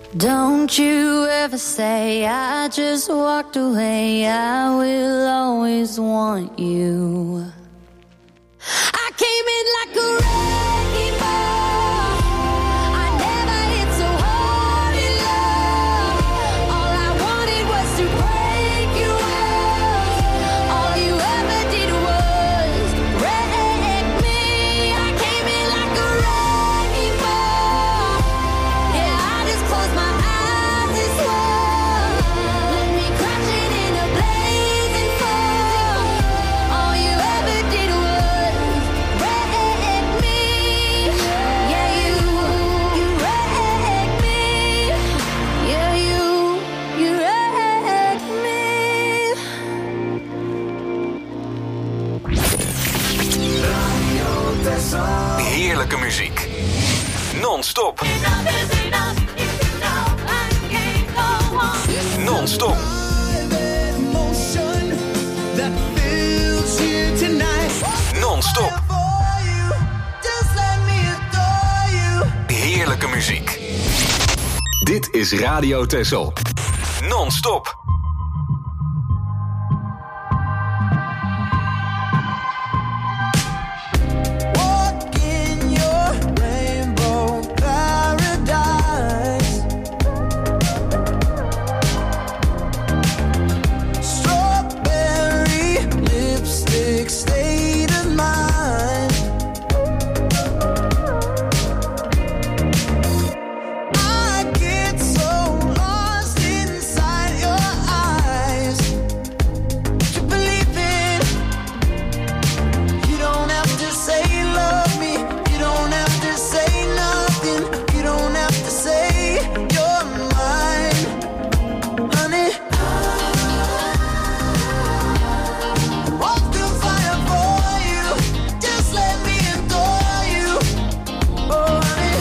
Don't you ever say I just walked away. I will always want you. I came in like a wrecking ball. I never hit so hard in love. All I wanted was to break you off. All you ever did was wreck me. I came in like a wrecking ball. Yeah, I just closed my eyes and swore. Let me crashing in a blazing fall. All you ever did was wreck me. Yeah, you wrecked me. Yeah, you wrecked me. Heerlijke muziek. Non-stop. Non-stop. Non-stop. Heerlijke muziek. Dit is Radio Texel. Non-stop. Walk in your rainbow paradise. Strawberry lipstick state of mind. I get so lost inside your eyes. To believe it. You don't have to say love me. You don't have to say nothing. You don't have to say you're mine, honey. Walk through fire for you. Just let me adore you, oh honey.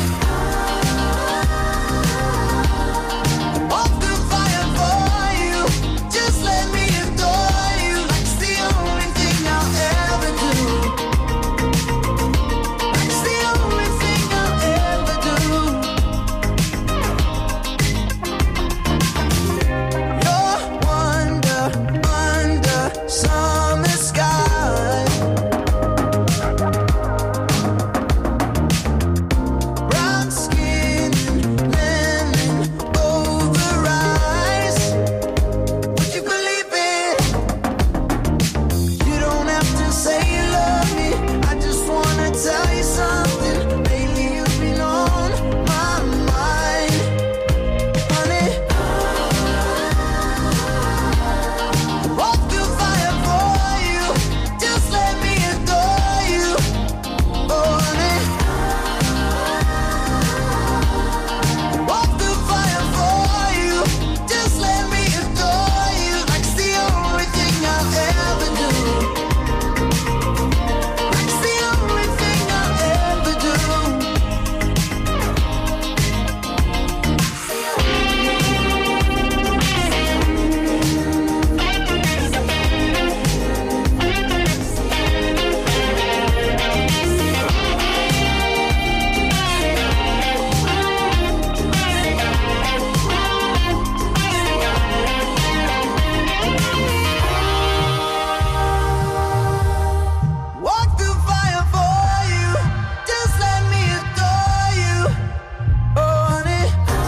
Walk through fire for you. Just let me adore you. Like it's the only thing I'll ever do. It's the only thing I'll ever do. You're wonder under summer sky. Brown skin and lemon over eyes. Would you believe it? You don't have to say you love me. I just wanna tell you something. Lately you've been on my mind, honey. Walk through fire for you. Just let me adore you, oh honey. Walk through fire for you. Just let me adore you. Like it's the only thing I'll ever do. Like it's the only thing I'll ever do. Walk through fire for you. Just let me adore you, oh honey.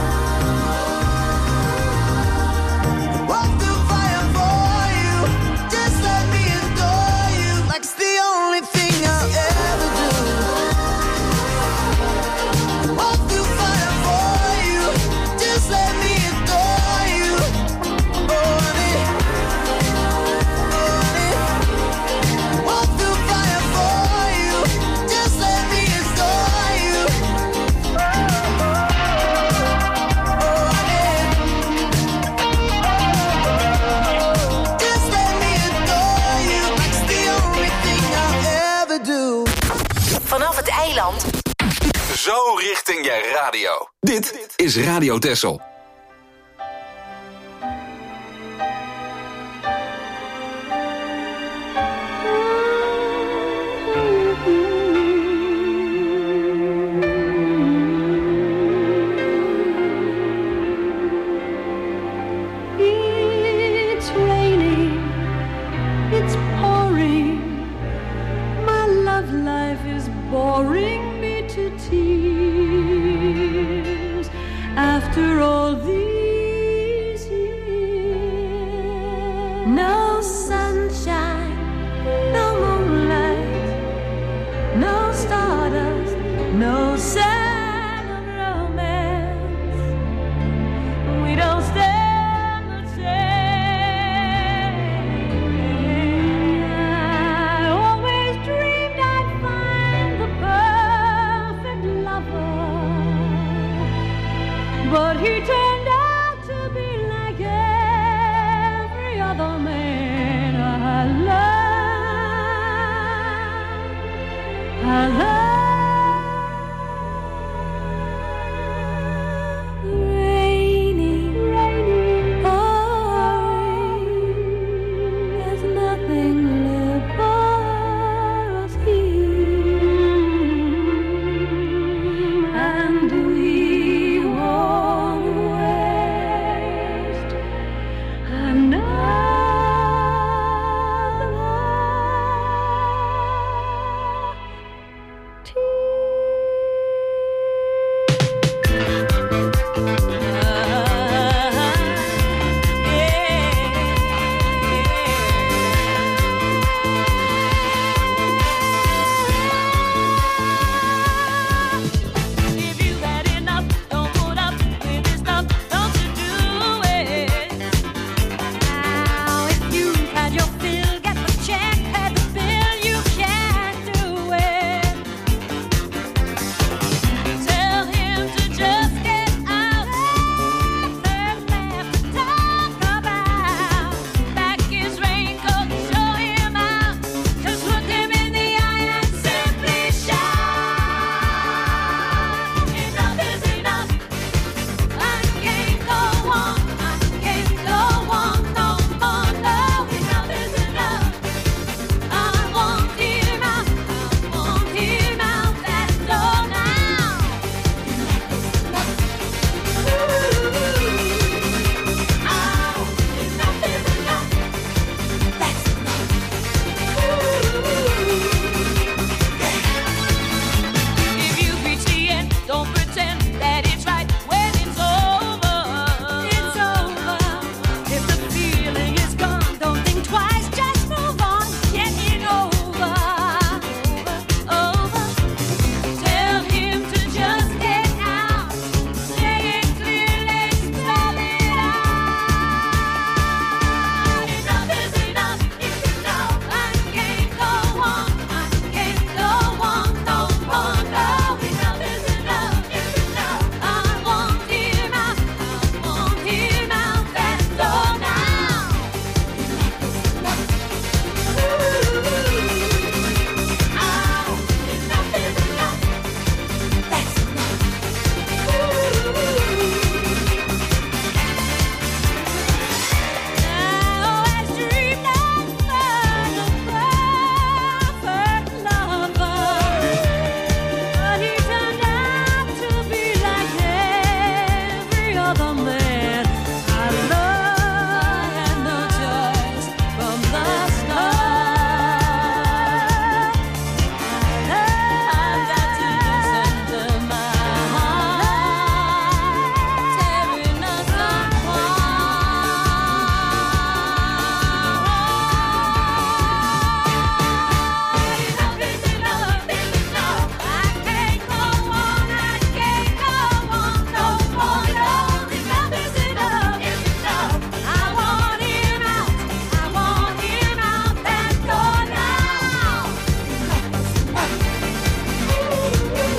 Walk through fire for you. Just let me adore you. Like it's the only thing I'll ever do. Walk through fire for you. Just let me adore you, oh honey. Walk through fire for you. Just let me adore you, oh honey. Just let me adore you. Like it's the only thing I'll ever do. Vanaf het eiland. Zo richting je radio. Dit is Radio Texel. After all these years, no sunshine, no moonlight, no stardust, no sign of romance. We don't stand the chance. I always dreamed I'd find the perfect lover, but he turned out to be like every other man I love. Rainy, pouring, there's nothing left for us here, and we won't waste another If you had enough, don't put up with this stuff, don't you do it. Now, if you had your fill, get the check, pay the bill, you can't do it. Tell him to just get out. There's left to talk about. Back his raincoat, show him out. Just look him in the eye and simply shout, enough is enough. I can't go on, I can't go on no more. No, enough is enough. I want him out, that's all now. Enough is enough. Ooh, oh, enough is enough. That's enough. If you reach the end, don't pretend that it's right when it's over. It's over. If the feeling is gone, don't think twice, just move on, get it over. Over. Tell him to just get out. Say it clearly, spell it out. Enough is enough. If you know I can't go on, I can't go on no more. No, enough is enough. If you know I want him out, that's all now. Enough is enough. Ooh, oh, enough is enough. That's enough. I always dreamed I'd find the perfect lover, but he turned out to be like every other man I love. Had no choice from the start. I've got to listen to my heart tearing us apart. Enough is enough, is enough. I can't go on, I can't go on no more. No, enough is enough, is enough. I want him out, that's all now. Enough is enough. Ooh, oh,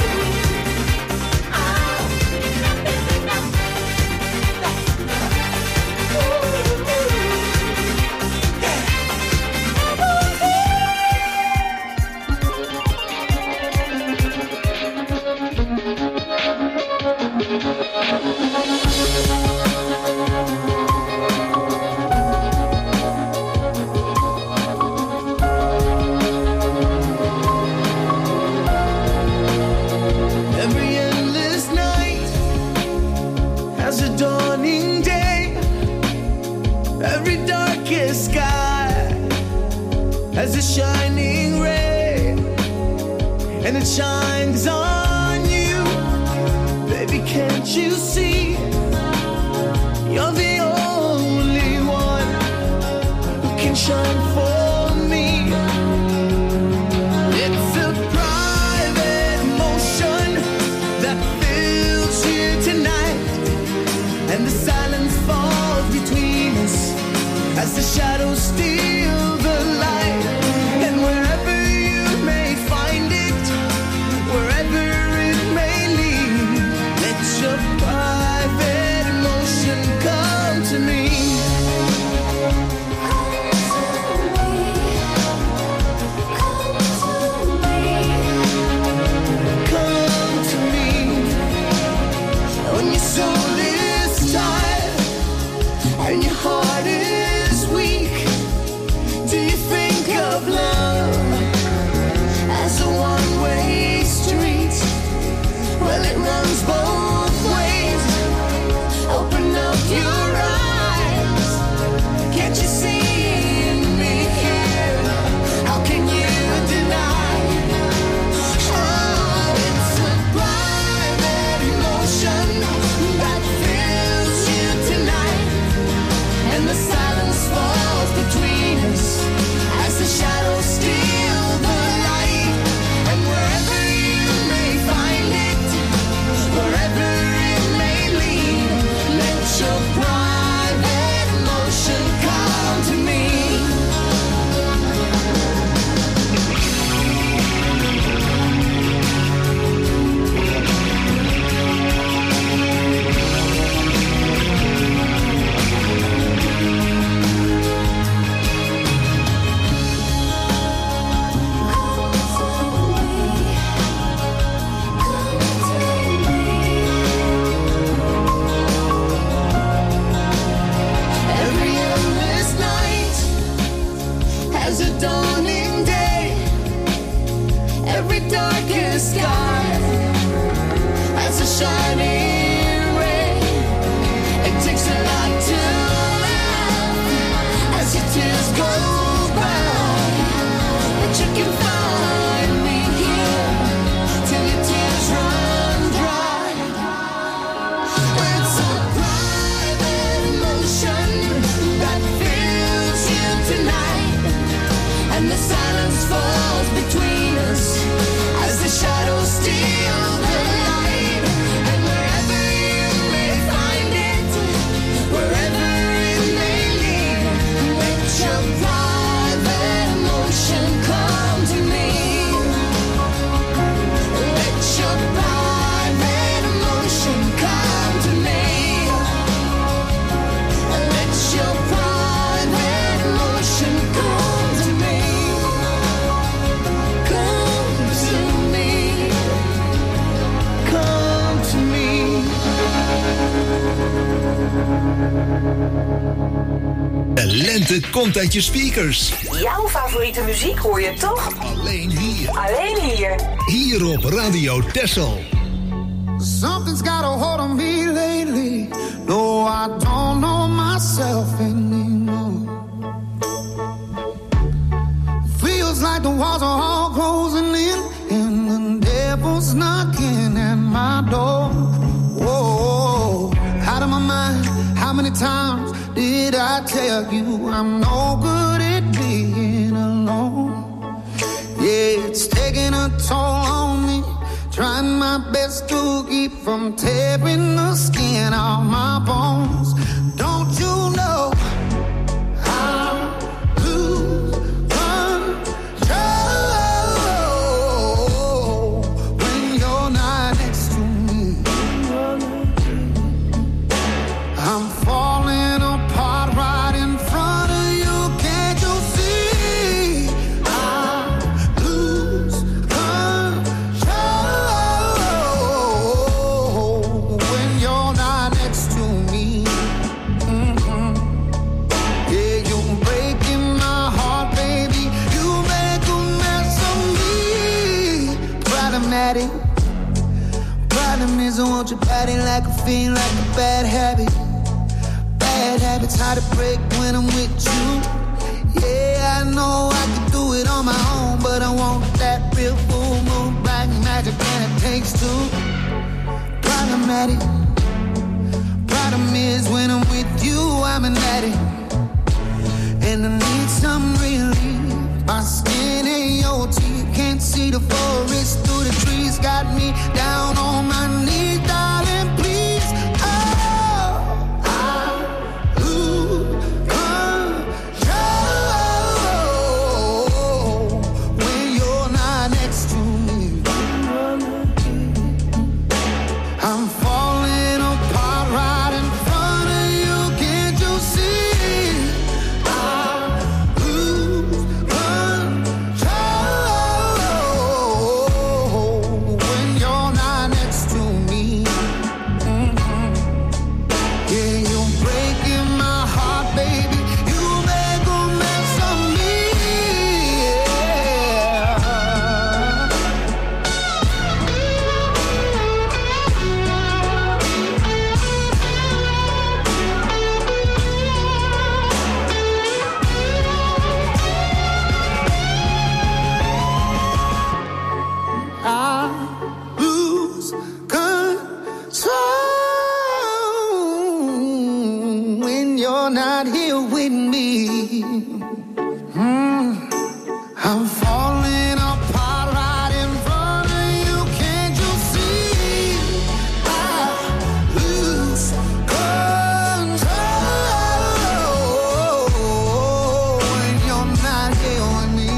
enough is enough. That's enough. Every endless night has a dawning day. Every darkest sky has a shining ray, and it shines on you. Baby, Can't you see? You're the only one who can shine for me. It's a private emotion that fills you tonight, and the silence falls between us as the shadows steal the light. And wherever you may find it, wherever it may lead, let your private emotion come to me. Come to me. When your soul is tired and your heart is weak, do you think of love as a one-way street? Well, it runs both ways. Open up your eyes. Can't you see me here? How can you deny? Oh, it's a private emotion that fills you tonight, and the silence falls between us as the shadows steal the light. And wherever you may find it, wherever it may lead, let your private emotion come to me. Every endless night has a dawning day. Every darkest sky has a shining ray. It takes a lot to laugh as your tears go by, but you can find me here till your tears run dry. It's a private emotion that fills you tonight, and the silence falls between us as the shadows steal the light. And wherever you may find it, wherever it may lead, let your private emotion come to me. Let your private emotion come to me. Let your private emotion come to me. Come to me. Come to me. De lente komt uit je speakers. Jouw favoriete muziek hoor je toch? Alleen hier. Alleen hier. Hier op Radio Texel. Something's got a hold on me lately. No, I don't know myself anymore. Feels like the walls are all closing in, and the devil's knocking at my door. Whoa, out of my mind. How many times did I tell you I'm no good at being alone? Yeah, it's taking a toll on me. Trying my best to keep from tearing the skin off my bones. Don't you know I lose control when you're not next to me? I'm falling apart right in front of you. Can't you see? I lose control when you're not next to me. Yeah, you're breaking my heart, baby. You make a mess of me. Problematic. Problem is I want your body like a fiend, like a bad habit. Bad habits hard to break when I'm with you. Yeah, I know I can do it on my own, but I want that real full moon black magic and it takes two. automatic. Problem is when I'm with you, I'm an addict. And I need some relief. My skin and your teeth can't see the forest through the trees. Got me down on my knees, darling, please. Oh, I lose control when you're not next to me. I'm falling apart right in front of you. Can't you see? I lose control when you're not next to me. Yeah, you're breaking my heart, baby. You make a mess of me. I lose control when you're not here with me. I'm falling apart right in front of you. Can't you see? I lose control when you're not here with me.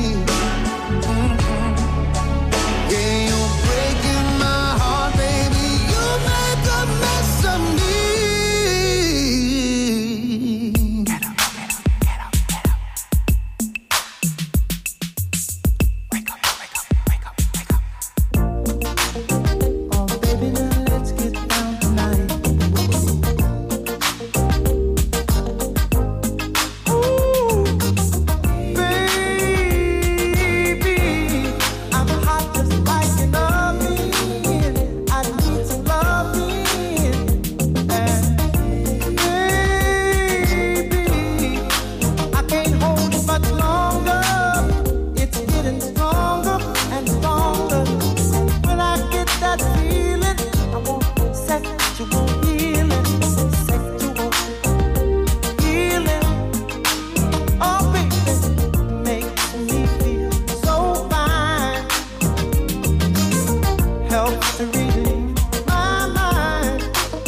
Yeah, you're breaking my heart, baby. You make a mess of me. Get up, get up, get up, get up. Wake up, wake up, wake up, wake up. Oh, baby, now let's get down tonight. Ooh, baby, I'm hot just like an oven. I need some loving. And baby, I can't hold it much longer. It's getting stronger and stronger. When I get that feeling, I want sexual healing. Sexual healing. Oh, baby, makes me feel so fine. Helps to relieve my mind.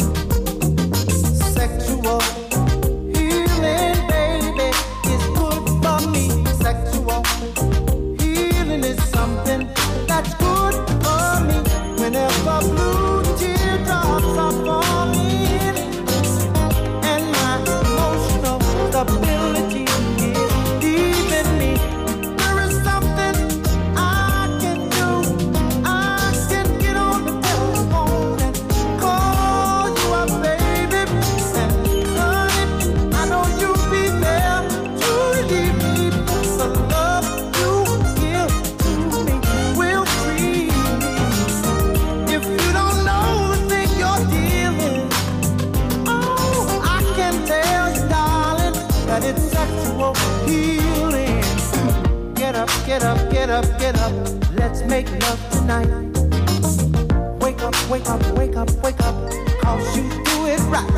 Sexual healing, baby, is good for me. Sexual healing is something that's good for me. Whenever blue teardrops are falling and my emotional stability is leaving me, there is something I can do. I can get on the telephone and call you up, baby. And honey, I know you'll be there to relieve me. The love you give to me will free me. If you don't know the thing you're dealing, oh, I can tell you, darling, that it's sexual healing. Get up, get up, get up, get up. Let's make love tonight. Wake up, wake up, wake up, wake up. 'Cause you do it right.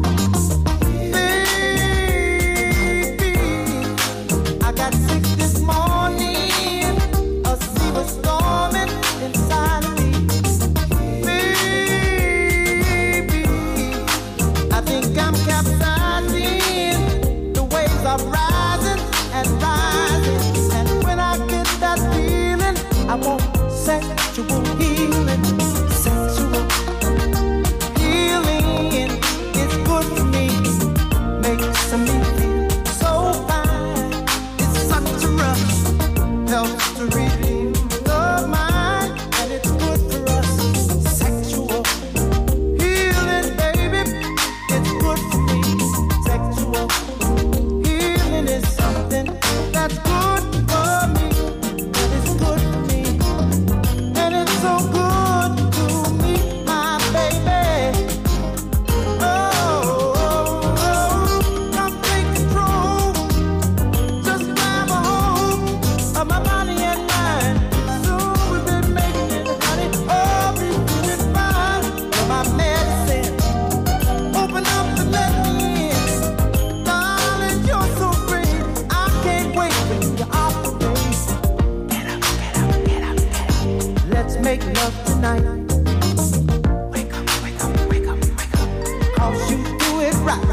Baby, I got sick this morning. A sea was storming inside of me. Baby, I think I'm capsizing. The waves are rising and rising. And when I get that feeling, I want sexual healing. Sexual healing is good for me. Makes me feel so fine. It's such a rush. Helps to relieve the mind. And it's good for us. Sexual healing, baby, it's good for me. Sexual healing is something that's good for me. And it's good for me. And it's so night. Wake up, wake up, wake up, wake up. 'Cause you do it right.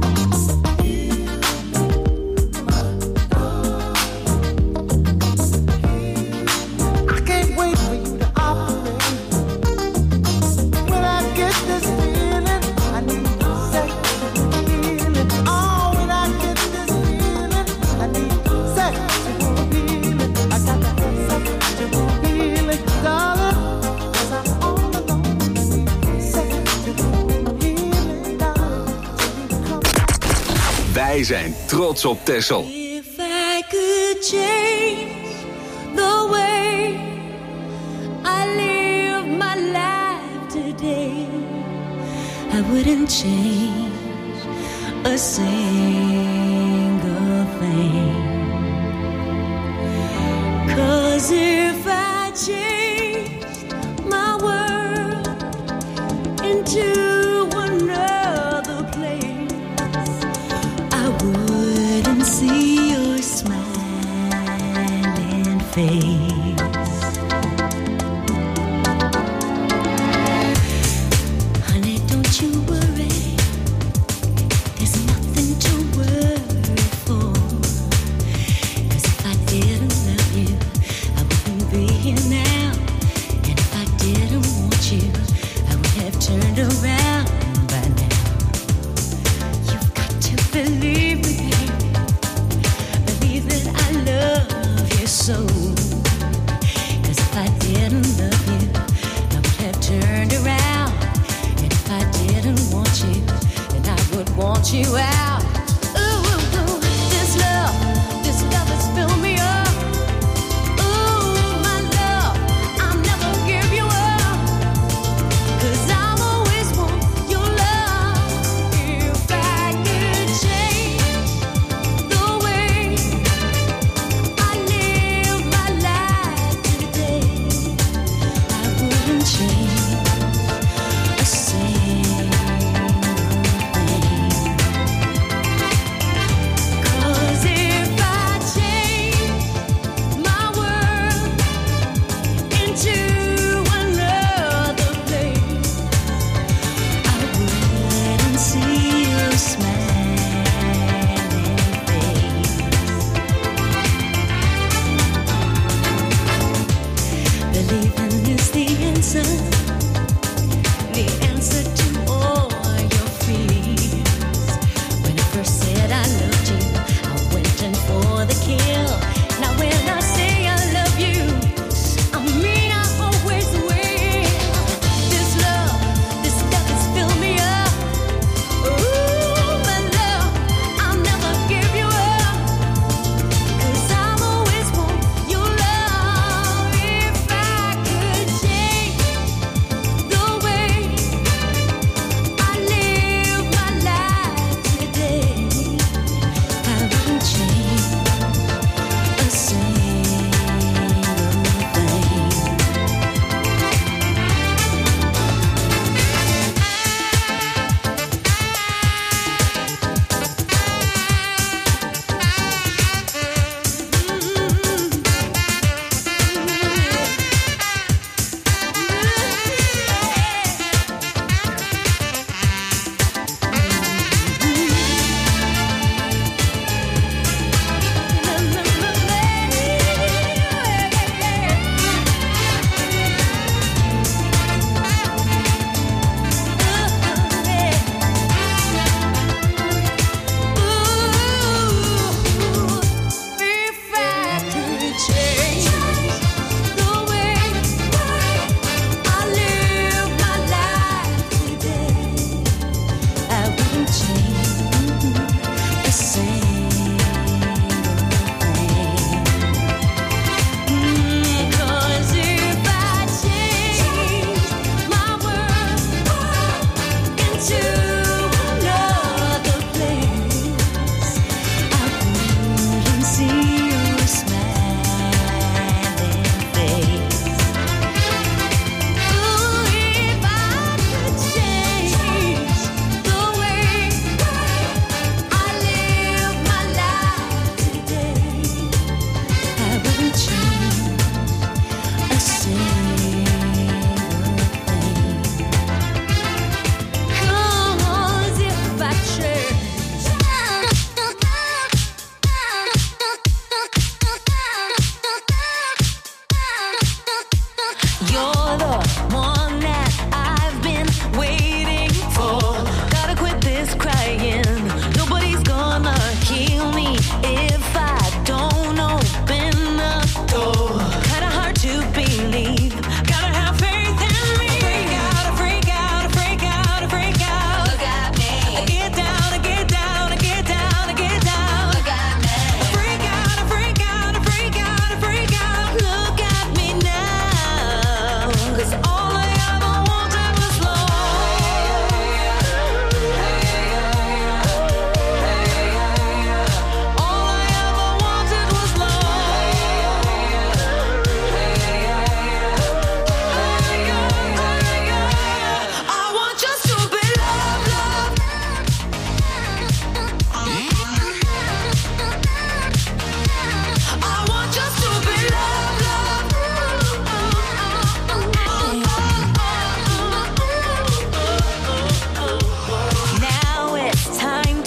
I can't wait for you to operate. When I get this feeling, I need sexual healing. Oh, when I get this feeling, I need sexual healing. I got that sexual healing, darling. 'Cause I'm all alone. I need sexual healing, darling. So you come. Wij zijn trots op Texel. If I could change the way I live my life today, I wouldn't change a single thing. 'Cause if I changed my world into another place, I wouldn't see your smiling face. Honey, don't you worry. There's nothing to worry for. 'Cause if I didn't love you, I wouldn't be here now. And if I didn't want you, I would have turned around by now. You've got to believe me, baby. Believe that I love you so. 'Cause if I didn't love you, I would have turned around. And if I didn't want you, then I would want you out. Ooh, ooh, ooh, this love has filled me up. Ooh, my love, I'll never give you up. 'Cause I'll always want your love. If I could change the way I live my life today, I wouldn't change a single thing.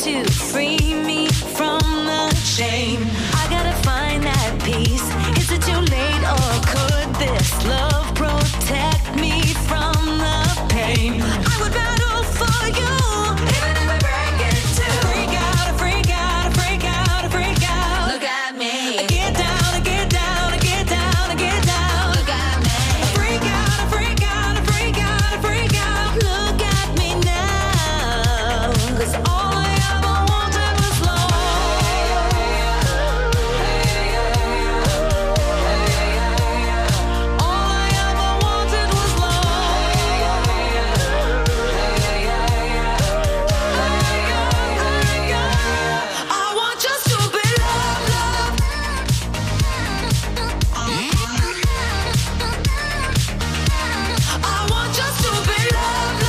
to free me from the shame. I gotta find that peace. Is it too late or could this love protect me from the pain? I would battle for you, even if I break it too. Freak out, freak out, freak out, freak out. Look at me. Get down, get down, get down, get down. Look at me. Freak out, freak out, freak out, freak out. Look at me now. 'Cause all I ever wanted was love. All I ever wanted was love. I want just to be loved, loved. I want just to be loved,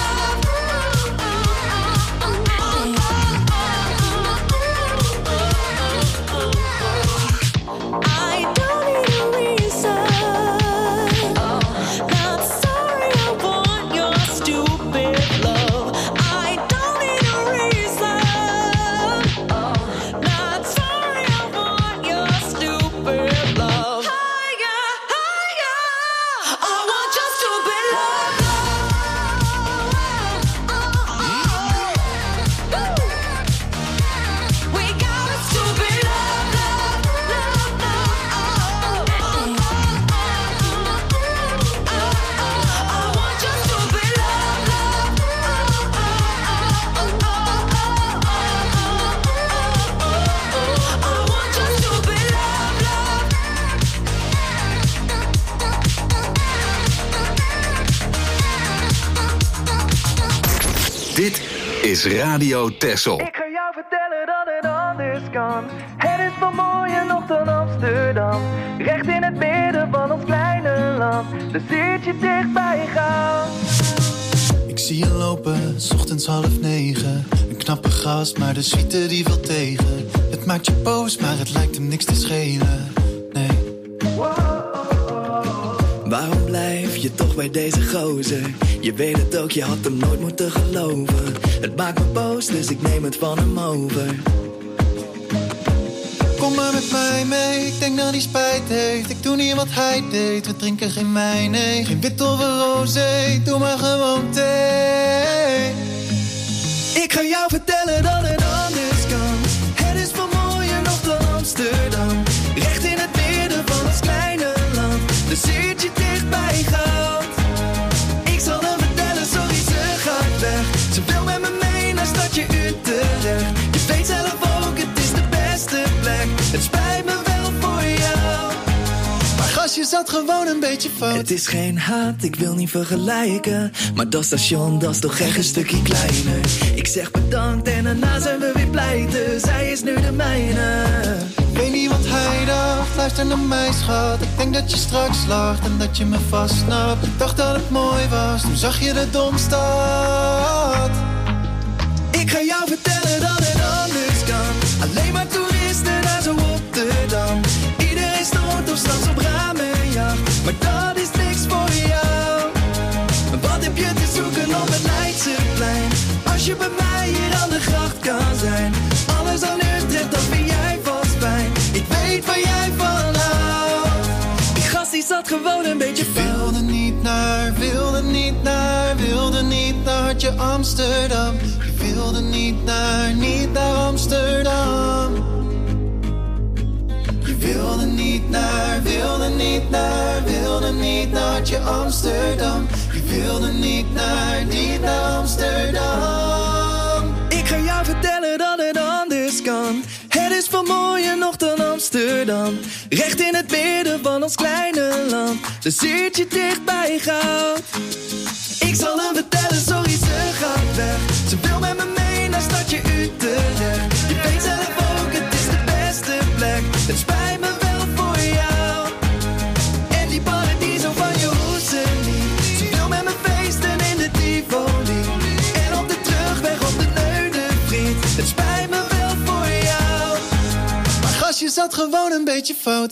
loved. I don't need a reason. Not sorry, I want your stupid love. I don't need a reason. Not sorry, I want your stupid love. Higher, higher. I want just to be loved, we got us to be loved, loved, loved, I want just to be loved, loved, I want just to be loved, loved. Dit is Radio Texel. Ik ga jou vertellen dat het anders kan. Het is veel mooier nog dan Amsterdam. Recht in het midden van ons kleine land. Dan zit je dicht bij je goud. Ik zie je lopen, 's ochtends 8:30. Een knappe gast, maar de suite die wil tegen. Het maakt je boos, maar het lijkt hem niks te schelen. Nee. Waarom blijf je toch bij deze gozer? Je weet het ook, je had hem nooit moeten geloven. Het maakt me boos, dus ik neem het van hem over. Kom maar met mij mee, ik denk dat hij spijt heeft. Ik doe niet wat hij deed, we drinken geen wijn, nee. Geen wit of een rosé, doe maar gewoon thee. Ik ga jou vertellen dat het anders kan. Het is veel mooier nog dan Amsterdam. Recht in het midden van ons kleine land. Dus zit je dicht bij goud. Ik zal hem vertellen, sorry ze gaat weg. Ze wil met me mee naar stadje Utrecht. Je weet zelf ook, het is de beste plek. Het spijt me wel voor jou. Maar gastje zat gewoon een beetje fout. Het is geen haat, ik wil niet vergelijken. Maar dat station, dat is toch echt een stukje kleiner. Ik zeg bedankt en daarna zijn we weer pleiten. Zij is nu de mijne. Weet niet wat hij dacht, luister naar mij schat. Ik denk dat je straks lacht en dat je me vastsnapt. Ik dacht dat het mooi was, toen zag je de Domstad. Ik ga jou vertellen dat het anders kan. Alleen maar toeristen naar zo Rotterdam. Iedereen stort of straks op ramenjacht. Maar dat is niks voor jou. Wat heb je te zoeken op het Leidseplein? Als je bij mij hier aan de gracht kan zijn. Alles aan Utrecht, dat vind jij vast fijn. Ik weet waar jij van houdt. Die gast die zat gewoon een beetje fout. Wilde niet naar, wilde niet naar, wilde niet naar hartje Amsterdam. Je wilde niet naar Amsterdam. Je wilde niet naar, wilde niet naar, wilde niet naar hartje Amsterdam. Je wilde niet naar Amsterdam. Ik ga jou vertellen dat het anders kan. Het is veel mooier nog dan Amsterdam. Recht in het midden van ons kleine land. Dan zit je dicht bij goud. Ik zal hem vertellen, sorry ze gaat weg. Ze wil met me mee naar stadje Utrecht. Je weet zelf ook, het is de beste plek. Het spijt me wel voor jou. En die paradiso van je hoezen niet. Ze wil met me feesten in de Tivoli. En op de terugweg op de Neudenvriet. Het spijt me wel voor jou. Maar gastje zat gewoon een beetje fout.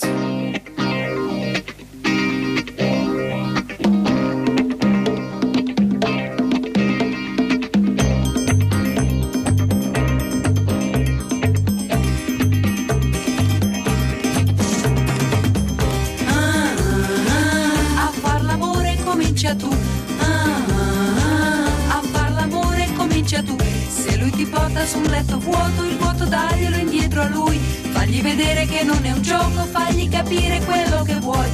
ruota su un letto vuoto, il vuoto daglielo indietro a lui. Fagli vedere che non è un gioco, fagli capire quello che vuoi.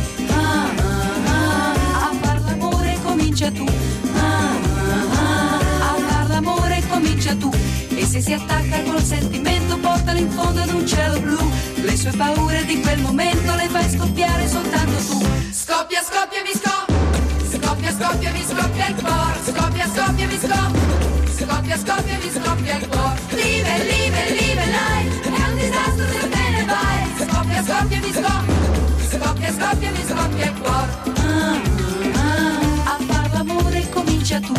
A far l'amore comincia tu. A far l'amore comincia tu. E se si attacca col sentimento, portalo in fondo ad un cielo blu. Le sue paure di quel momento le fai scoppiare soltanto tu. Scoppia, scoppia, mi scoppia. Scoppia, scoppia, mi scoppia il cuore. Scoppia, scoppia, mi scoppia. Scoppia, scoppia, mi scoppia il cuore. Live, live, live, life. È un disastro se te ne vai. Scoppia, scoppia, mi scoppia. Scoppia, scoppia, mi scoppia il cuore. A far l'amore comincia tu.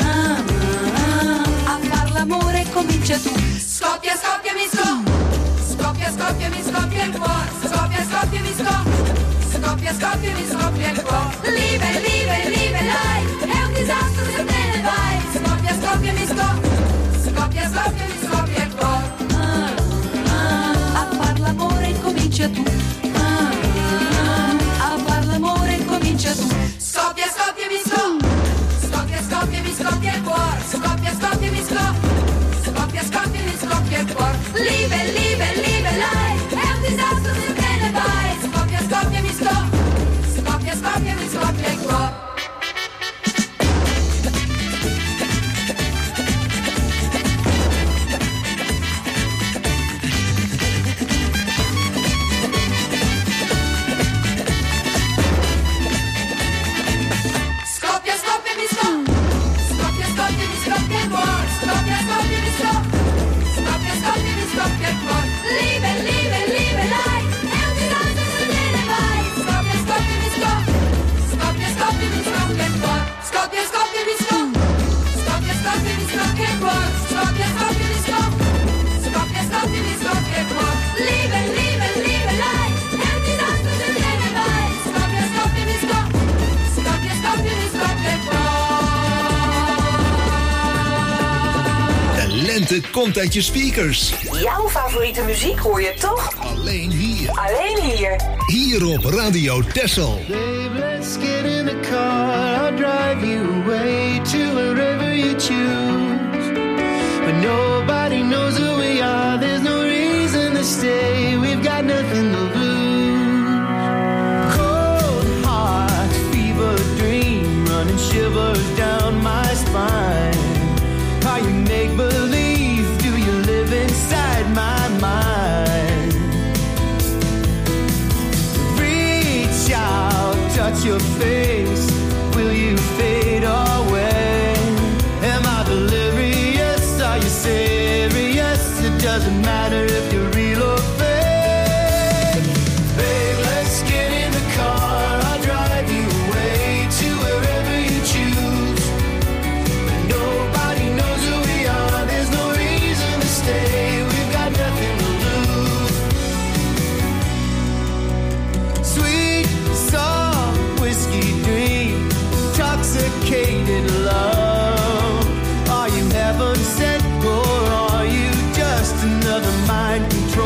A far l'amore comincia tu. Scoppia, scoppia, mi scoppia. Scoppia, scoppia, mi scoppia il cuore. Scoppia, scoppia, mi scoppia. Scoppia, scoppia, mi scoppia il cuore. Live, live, live, life. È un disastro se te ne vai. Scoppia, scoppia, mi scoppia. Scoppia, scoppia, mi scoppia il cuore. A far l'amore comincia tu. A far l'amore comincia tu. Scoppia, scoppia, mi scoppia. Scoppia, scoppia, mi scoppia il cuore. Scoppia, scoppia, mi scoppia. Scoppia, scoppia, mi scoppia il cuore. Live, live, live, life. È un disastro se te ne vai. Scoppia, scoppia, mi scoppia. Scoppia, scoppia, mi scoppia il cuore. Scoppia, scoppia, mi scoppia. Scoppia, scoppia, mi scoppia il cuore. Scoppia, scoppia, mi scoppia. Scoppia, scoppia, mi scoppia il cuore. Live, live, live, life. È un disastro se te ne vai. Scoppia, scoppia, mi scoppia. Scoppia, scoppia, mi scoppia il cuore. Scoppia, scoppia, mi scoppia. Scoppia, scoppia, mi scoppia il cuore. Scoppia, scoppia, mi scoppia. Scoppia, scoppia, mi scoppia il cuore. Live, live, live, life. È un disastro se te ne vai. Scoppia, scoppia, mi scoppia. Scoppia, scoppia, mi scoppia il cuore. De lente komt uit je speakers. Jouw favoriete muziek hoor je toch? Alleen hier. Alleen hier. Hier op Radio Texel. Babe, let's get in the car. I'll drive you away to wherever you choose. But nobody knows who we are. There's no reason to stay. We've got nothing to lose. Cold heart, fever dream, running shivers down my spine. Are you make believe? Do you live inside my mind? Reach out, touch your face. Will you fade away? Am I delirious? Are you serious? It doesn't matter if you're real or fake. Babe, let's get in the car. I'll drive you away to wherever you choose. But nobody knows who we are. There's no reason to stay. We've got nothing to lose. Sweet, soft whiskey dream, intoxicated love. Are you heaven sent or are you just another mind control?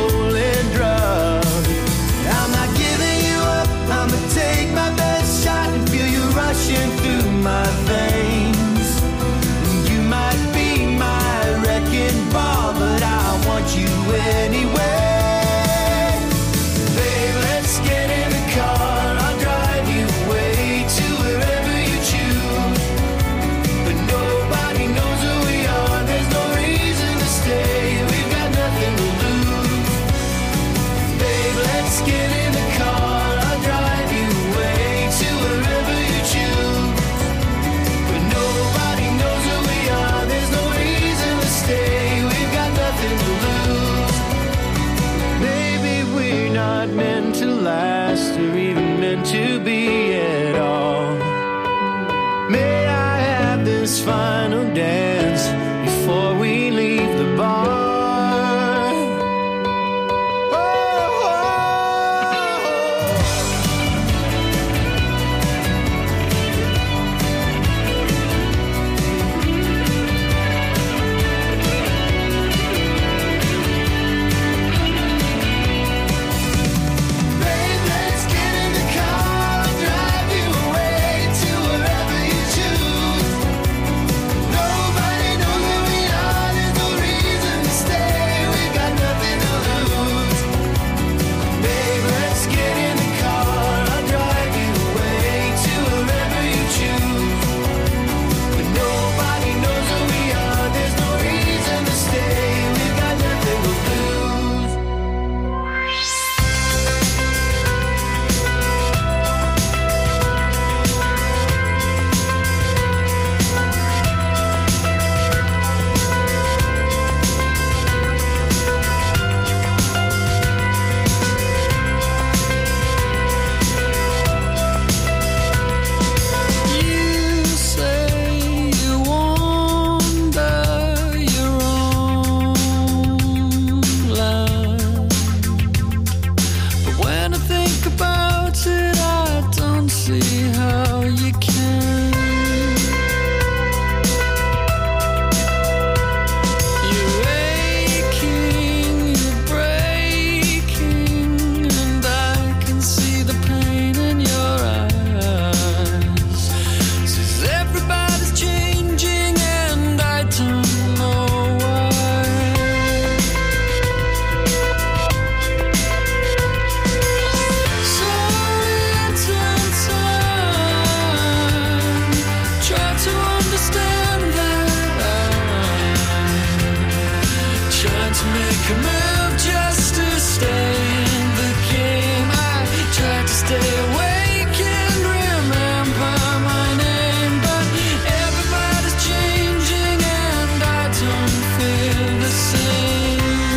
to make a move just to stay in the game. I tried to stay awake and remember my name, but everybody's changing and I don't feel the same.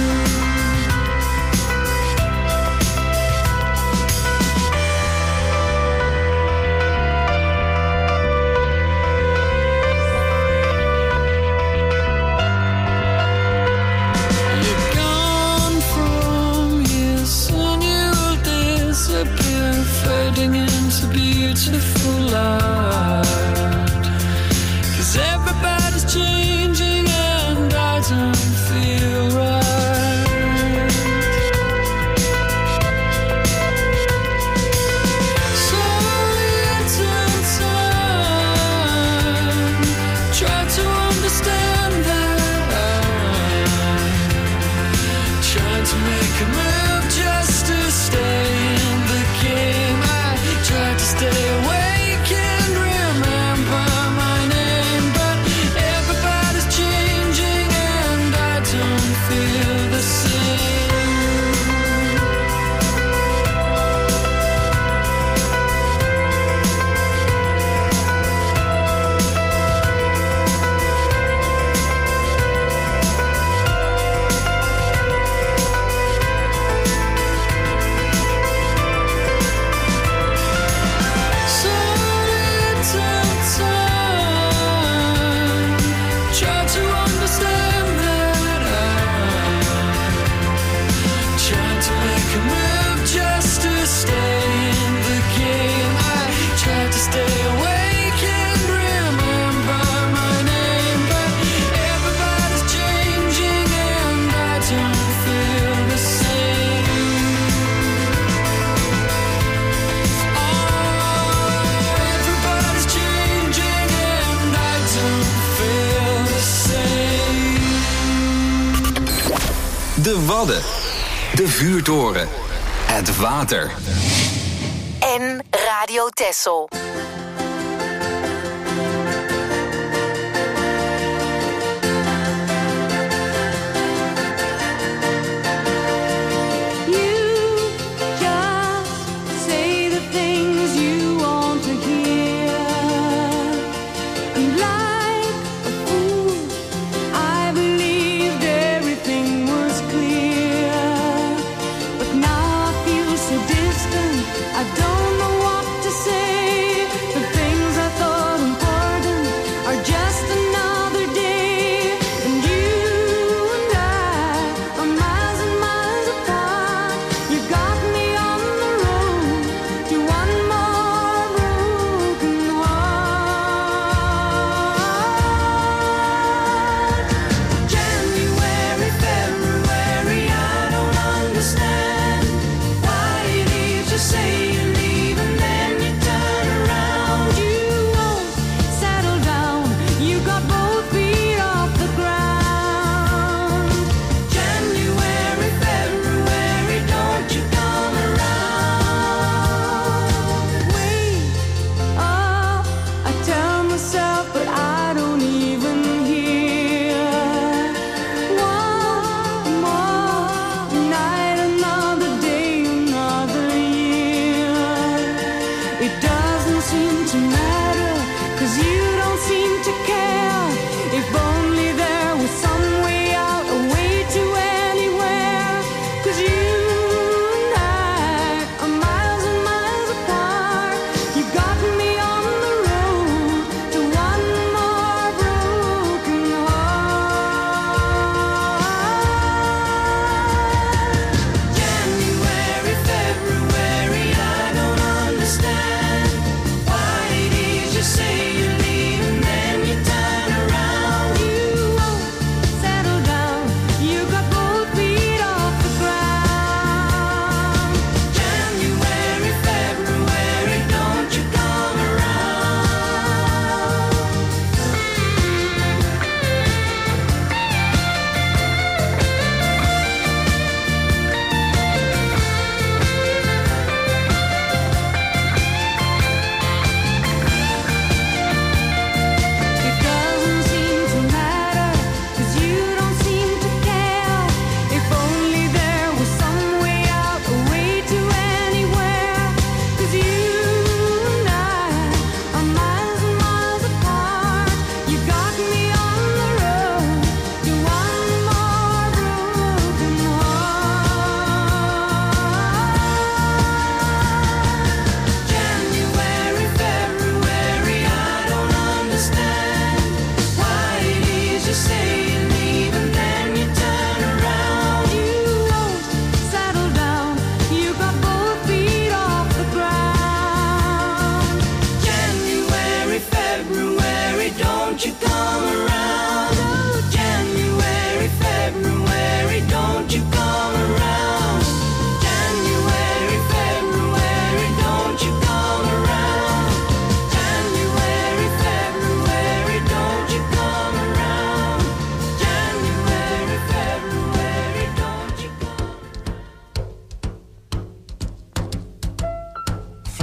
You're gone from here, soon you'll disappear, fading into beautiful light. 'Cause everybody's changing and I don't feel right. So little time, try to understand that I'm trying to make a move just to stay in the game. I tried to stay awake and remember my name, but everybody's changing and I don't feel the same. So little time, try to understand that I'm trying to make a move just to stay in the game. I tried to stay awake and remember my name, but everybody's changing and I don't feel the same. Everybody's changing and I don't feel the same. De Wadden. De Vuurtoren. Het water. En Radio Texel. You just say the things you want to hear. And like a fool, I believed everything was clear. But now I feel so distant, I don't know what to say.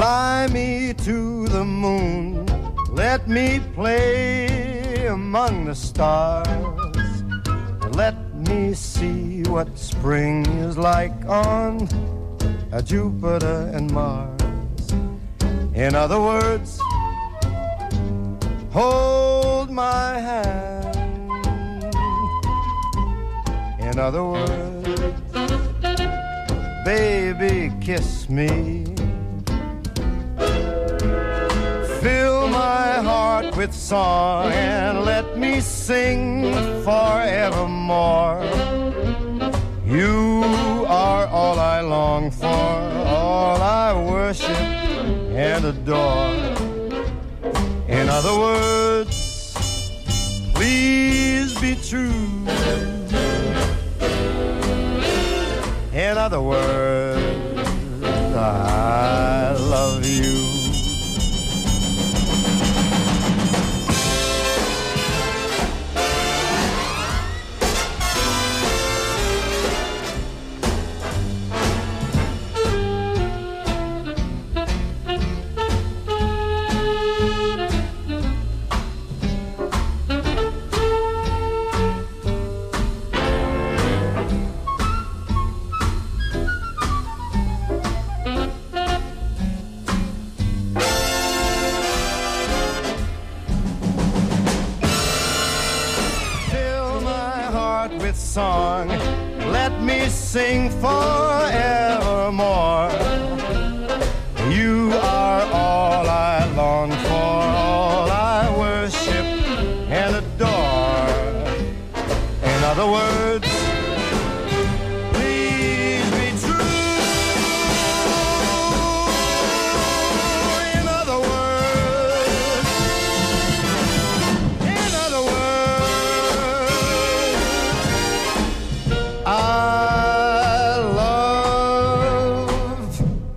Fly me to the moon, let me play among the stars, let me see what spring is like on Jupiter and Mars. In other words, hold my hand. In other words, baby, kiss me. Fill my heart with song and let me sing forevermore. You are all I long for, all I worship and adore. In other words, please be true. In other words, I love you. Song, let me sing forevermore. You are all I long for, all I worship and adore. In other words, please be true. In other words, I love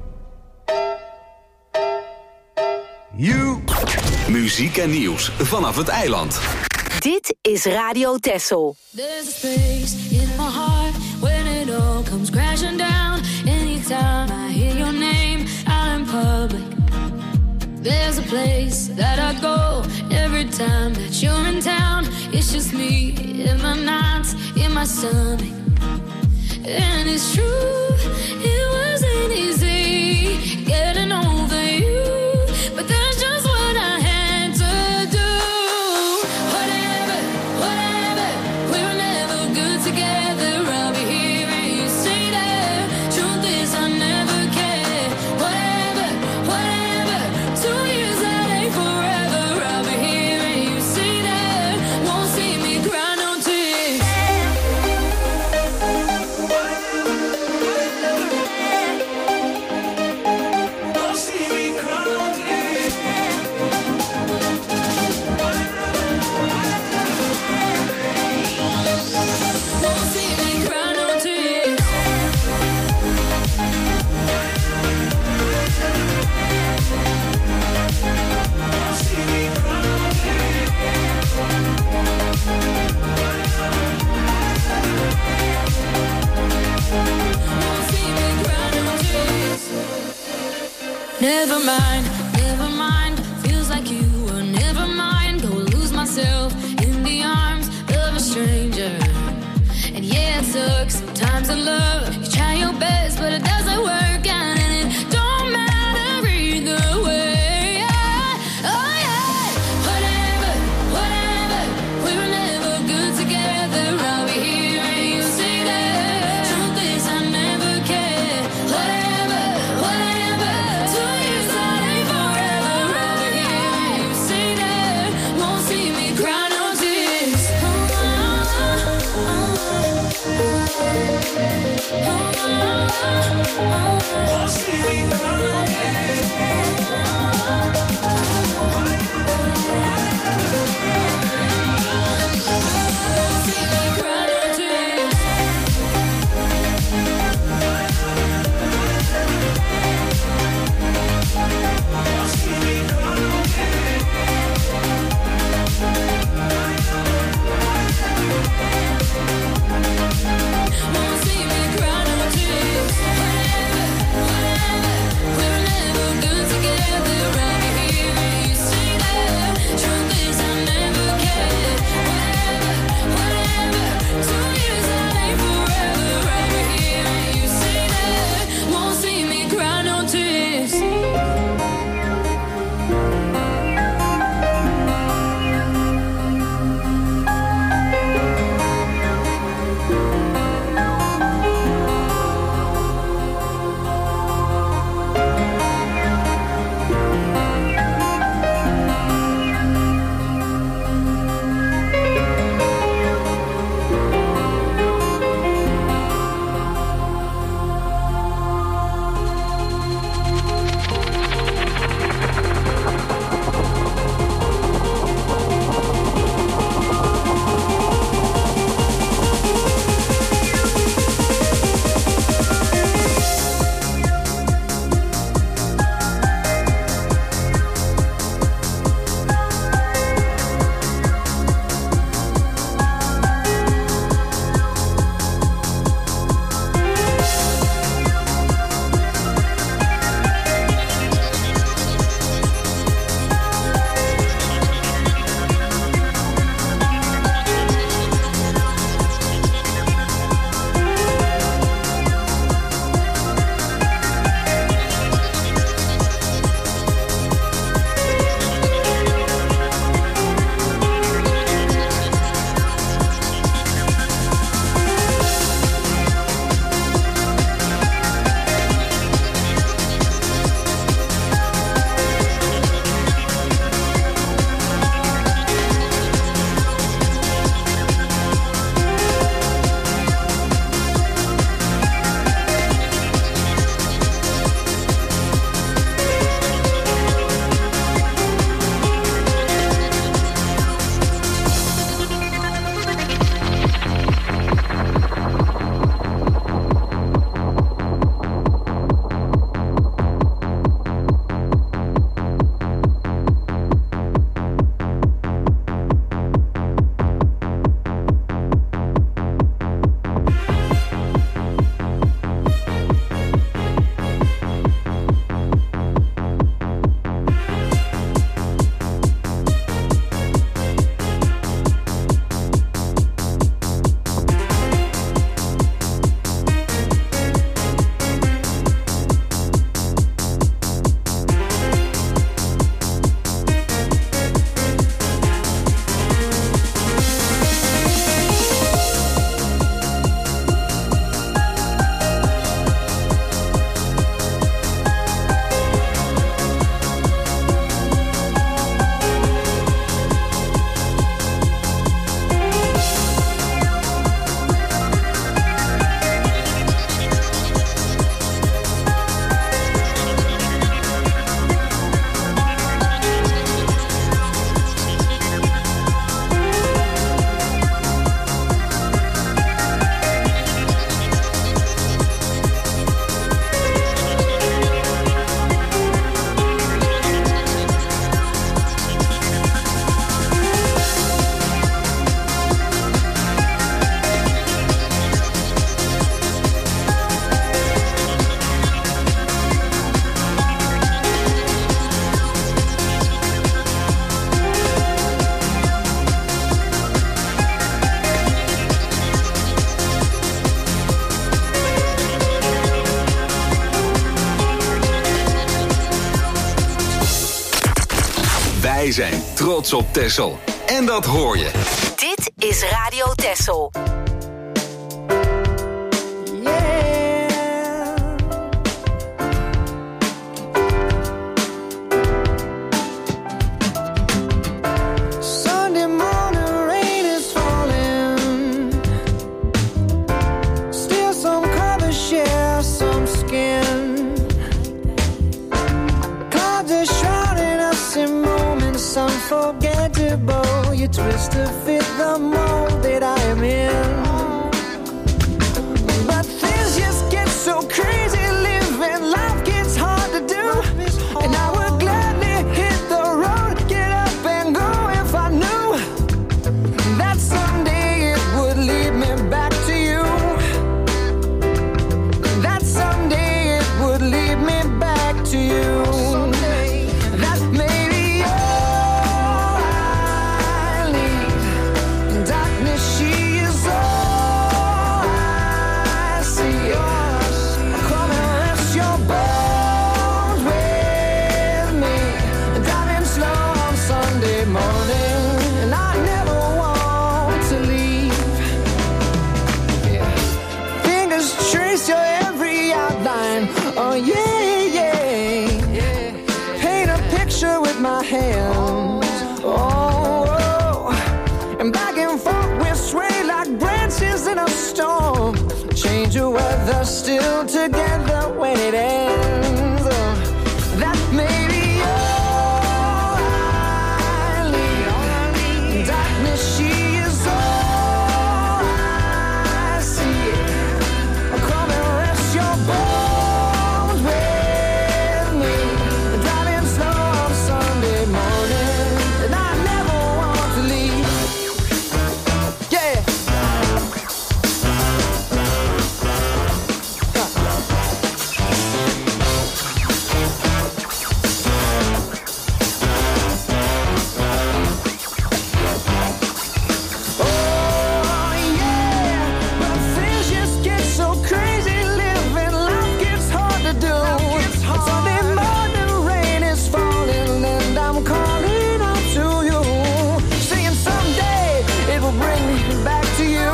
you. Muziek en nieuws vanaf het eiland. Dit is Radio Texel. There's a space in my heart when it all comes crashing down. Anytime I hear your name out in public. There's a place that I go every time that you're in town. It's just me in my nights, in my stomach. And it's true, it wasn't easy getting over you, but that's just what I had to do. Whatever, we were never good together. I'll be here and you say that. Truth is I never cared. Whatever, 2 years that ain't forever. I'll be here and you say that. Won't see me cry no tears. Never mind, feels like you were never mind. Go lose myself in the arms of a stranger. And yeah, it sucks sometimes in love. You try your best, but it doesn't work out. And it don't matter either way. Oh yeah, whatever, we were never good together. I'll be here and you say that. Truth is I never cared. Whatever, 2 years that ain't forever. I'll be here and you say that. Won't see me cry no tears. Oh, Wij zijn trots op Texel. En dat hoor je. Dit is Radio Texel. Sunday morning rain is falling. Still some colors share some skin. Clouds are shrouding us in moments unforgettable. You twist to fit the mold that I am in. But things just get so crazy living. Life gets hard to do. And I would gladly hit the road, get up and go if I knew that someday it would lead me back to you. That someday it would lead me back to you. That maybe all I need. In darkness she is all I see. Come and rest your bones with me. Driving slow on Sunday morning, and I never want to leave. Yeah. Fingers trace your every outline. Oh yeah, yeah. Paint a picture with my hands. Oh, and back and forth we sway like branches in a storm. Change the weather, still together when it ends. That may be all I need. In darkness she is all I see. Come and rest your bones with me. Driving slow on Sunday morning, and I never want to leave. Yeah. Oh yeah, but things just get so crazy living. Life gets hard to do. Sunday morning rain is falling, and I'm calling out to you, saying someday it will bring me back to you.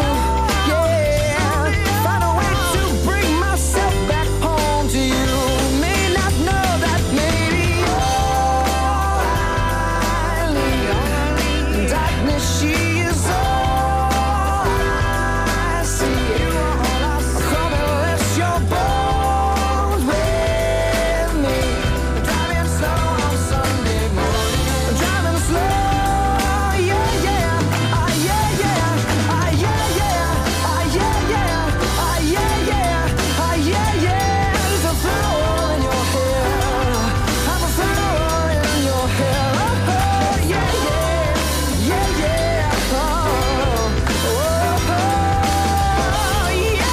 Yeah, find a way to bring myself back home to you. May not know that maybe all I need. In darkness she is all I see. Come and rest your bones with me. Driving slow on Sunday morning. Driving slow, yeah, yeah. Ah, yeah, yeah. Ah, yeah, yeah. Ah, yeah, yeah. Ah, yeah, yeah. Ah, yeah, yeah. There's a flower in your hair. I'm a flower in your hair. Oh, yeah, yeah. Yeah, yeah. Oh, oh, oh, yeah.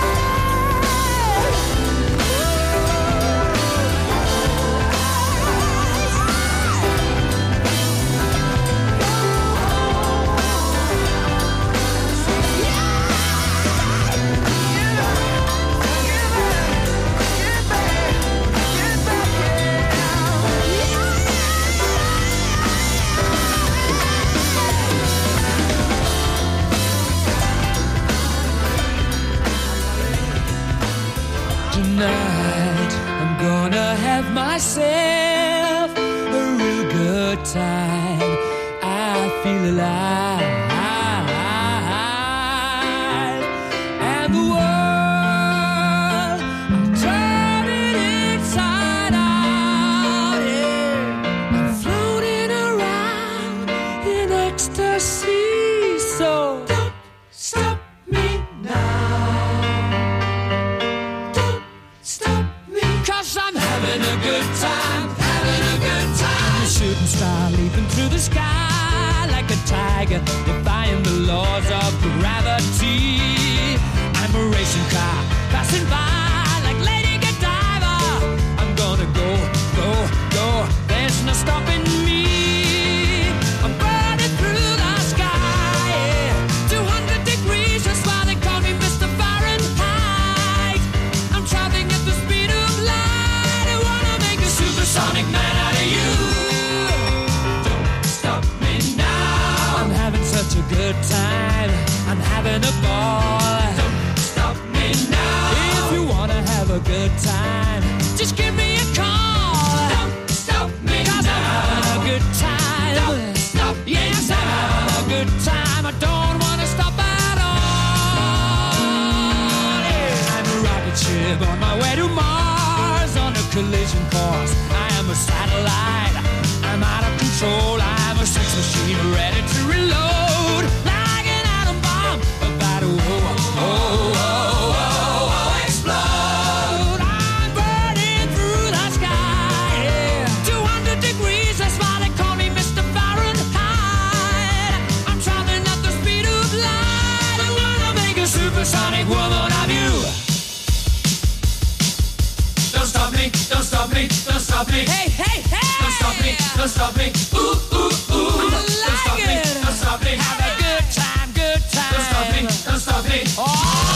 Tonight I'm gonna have myself a real good time. I feel alive, and the world I'm turning inside out. Yeah, I'm floating around in ecstasy. So don't stop me now. Stop me, 'cause I'm having a good time, having a good time. A shooting star leaping through the sky like a tiger, defying the laws of gravity. I'm a racing car passing by like Lady Godiva. I'm gonna go, go, go. There's no stopping me. I'm burning through the sky, yeah. 200 degrees, that's why they call me Mr. Fahrenheit. I'm traveling at the speed of light. I wanna make a supersonic man out of you. ship on my way to Mars on a collision course. I am a satellite, I'm out of control. I'm a sex machine ready to reload, like an atom bomb about to explode. I'm burning through the sky, yeah. 200 degrees, that's why they call me Mr. Fahrenheit. I'm traveling at the speed of light. I'm gonna make a supersonic woman of you. Don't stop me, don't stop me, don't stop me. Hey, hey, hey! Don't stop me, don't stop me. Ooh, ooh, ooh. Don't stop me, don't stop me. Have a good time, good time. Don't stop me, don't stop me. Oh!